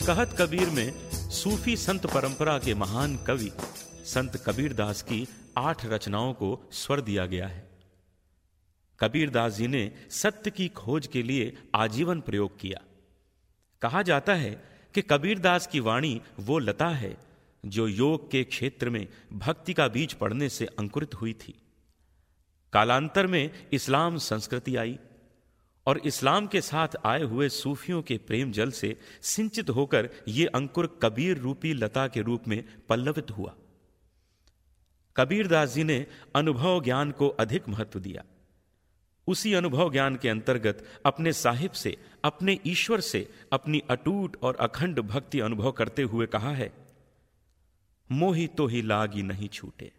कहत कबीर में सूफी संत परंपरा के महान कवि संत कबीरदास की 8 रचनाओं को स्वर दिया गया है। कबीरदास जी ने सत्य की खोज के लिए आजीवन प्रयोग किया। कहा जाता है कि कबीरदास की वाणी वो लता है जो योग के क्षेत्र में भक्ति का बीज पड़ने से अंकुरित हुई थी। कालांतर में इस्लाम संस्कृति आई और इस्लाम के साथ आए हुए सूफियों के प्रेम जल से सिंचित होकर ये अंकुर कबीर रूपी लता के रूप में पल्लवित हुआ। कबीरदास जी ने अनुभव ज्ञान को अधिक महत्व दिया। उसी अनुभव ज्ञान के अंतर्गत अपने साहिब से, अपने ईश्वर से अपनी अटूट और अखंड भक्ति अनुभव करते हुए कहा है, मोहि तो ही लागी नहीं छूटे।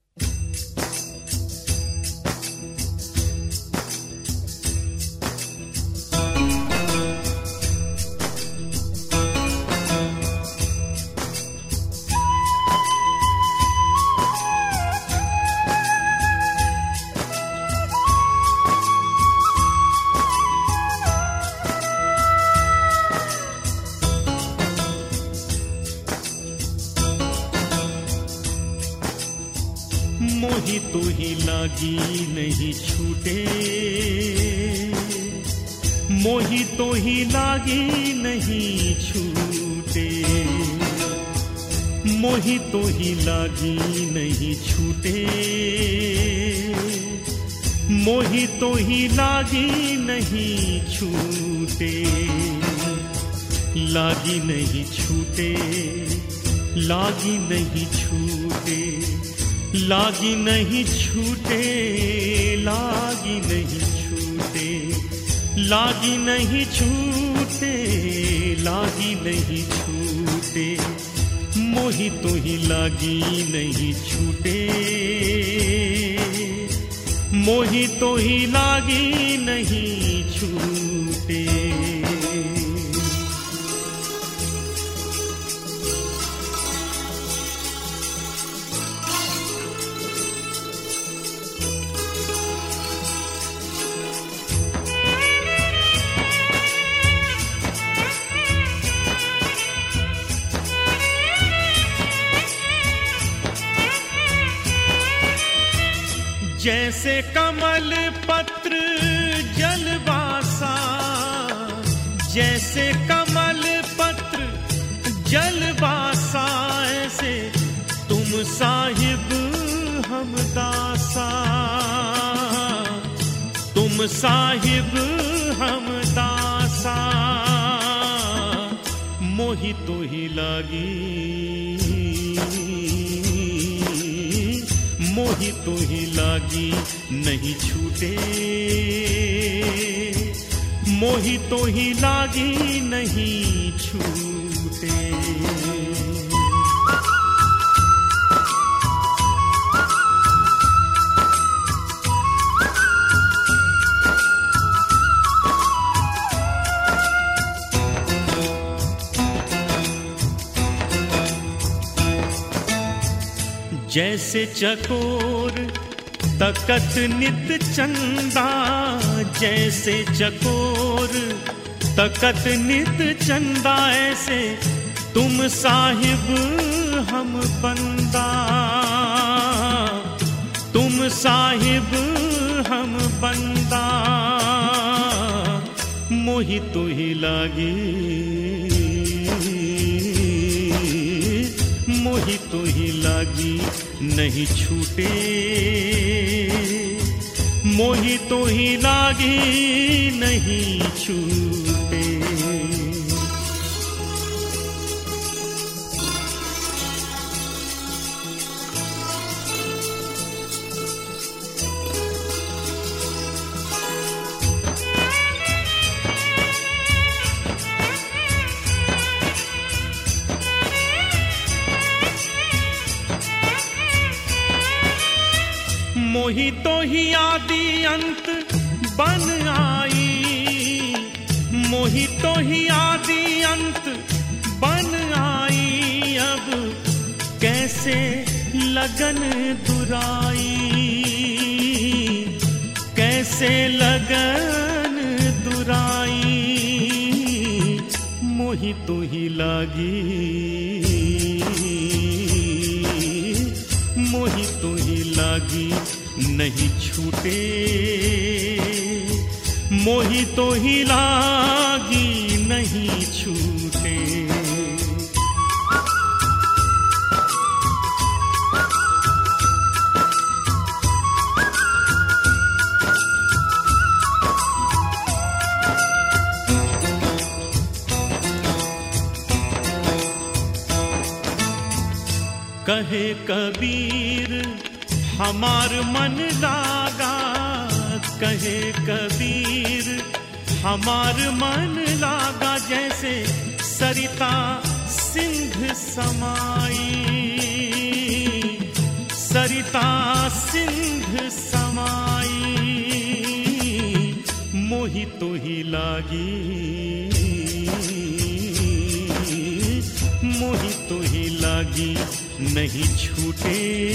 मोहि तो ही लागी नहीं छूटे, मोहि तो ही लागी नहीं छूटे, मोहि तो ही लागी नहीं छूटे, मोहि तो ही लागी नहीं छूटे, लागी नहीं छूटे, लागी नहीं छूटे, लागी नहीं छूटे, लागी नहीं छूटे, लागी नहीं छूटे, लागी नहीं छूटे, मोहि तो ही लागी नहीं छूटे, मोहि तो ही लागी नहीं छूटे। जैसे कमल पत्र जलवासा, जैसे कमल पत्र जलवासा, ऐसे तुम साहिब हम दासा, तुम साहिब हम दासा, मोहि तो ही लागी, मोहि तो ही लागी नहीं छूटे, मोहि तो ही लागी नहीं छूटे। जैसे चकोर तकत नित चंदा, जैसे चकोर तकत नित चंदा, ऐसे तुम साहिब हम बंदा, तुम साहिब हम बंदा, मोहि तो ही लागी, मोहि तो ही लागी नहीं छूटे, मोहि तो ही लागी नहीं छूटे। मोहि तो ही आदि अंत बन आई, मोहि तो ही आदि अंत बन आई, अब कैसे लगन दुराई, कैसे लगन दुराई, मोही तो ही लागी, मोही तो ही लागी नहीं छूटे, मोही तो ही लागी नहीं छूटे। कहे कबीर हमार मन लागा, कहे कबीर हमार मन लागा, जैसे सरिता सिंध समाई, सरिता सिंध समाई, मोही तो ही लागी, मोही तो ही लागी नहीं छूटे,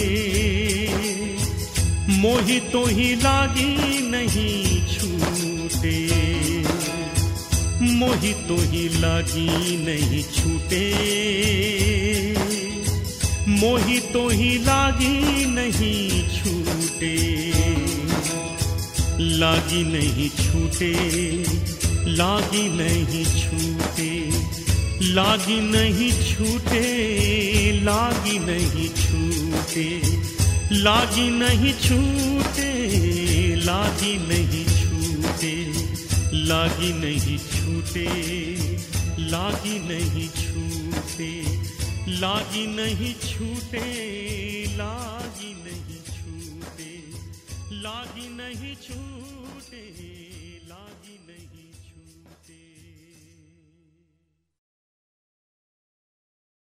मोही तो ही लागी नहीं छूटे, मोही तो ही लागी नहीं छूटे, मोही तो ही लागी नहीं छूटे, लागी नहीं छूटे, लागी नहीं छूटे, लागी नहीं छूटे, लागी नहीं छूटे, लागी नहीं छूटे, लागी नहीं छूटे, लागी नहीं छूटे, लागी नहीं छूटे, लागी नहीं छूटे, लागी नहीं छूटे, लागी नहीं छूटे, लागी नहीं